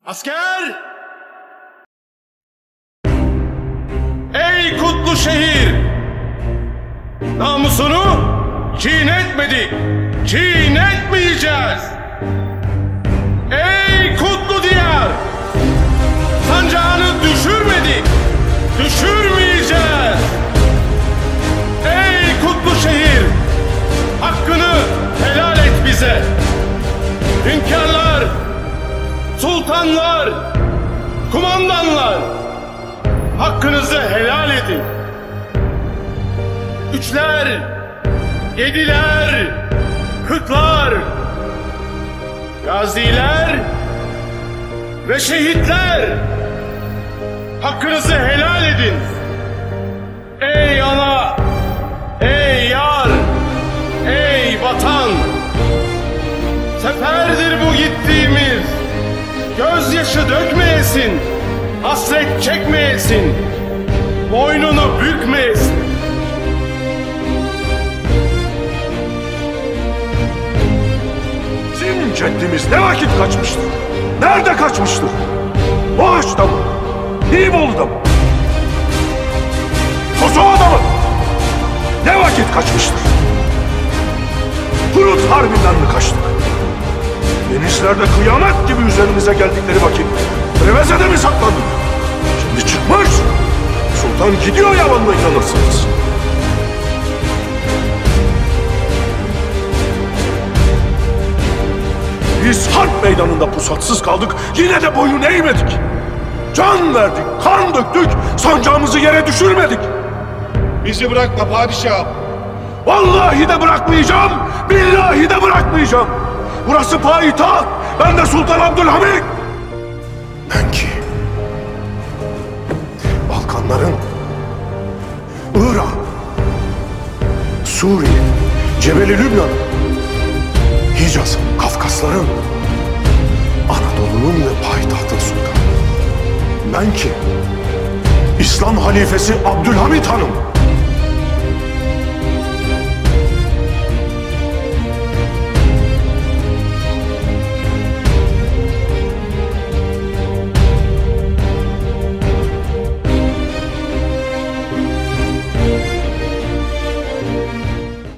Asker! Ey kutlu şehir! Namusunu çiğnetmedik, çiğnetmeyeceğiz. Ey kutlu diyar! Sancağını düşürmedik, düşürmeyeceğiz. Ey kutlu şehir! Hakkını helal et bize. Hünkârlar, sultanlar, kumandanlar, hakkınızı helal edin. Üçler, yediler, kırklar, gaziler ve şehitler, hakkınızı helal edin. Ey ana, ey yar, ey vatan, seferdir bu gittiğimiz, gözyaşı dökmeyesin, hasret çekmeyesin, boynunu bükmeyesin. Bizim ceddimiz ne vakit kaçmıştır? Nerede kaçmıştır? Boğaç'ta mı? İbolu'da mı? Kosova'da mı? Ne vakit kaçmıştır? Prut Harbi'nden mi kaçtık? Denizlerde kıyamet gibi üzerimize geldikleri vakit Preveze'de mi saklandık? Şimdi çıkmış, sultan gidiyor yalanına inanırsınız. Biz harp meydanında pusatsız kaldık, yine de boyun eğmedik. Can verdik, kan döktük, sancağımızı yere düşürmedik. Bizi bırakma padişahım. Vallahi de bırakmayacağım, billahi de bırakmayacağım. Burası payitaht, ben de Sultan Abdülhamit. Ben ki, Balkanların, Irak, Suriye, Cebeli Lübnan, Hicaz'ın, Kafkasların, Anadolu'nun ve payitahtın sultanı. Ben ki, İslam halifesi Abdülhamit Hanım.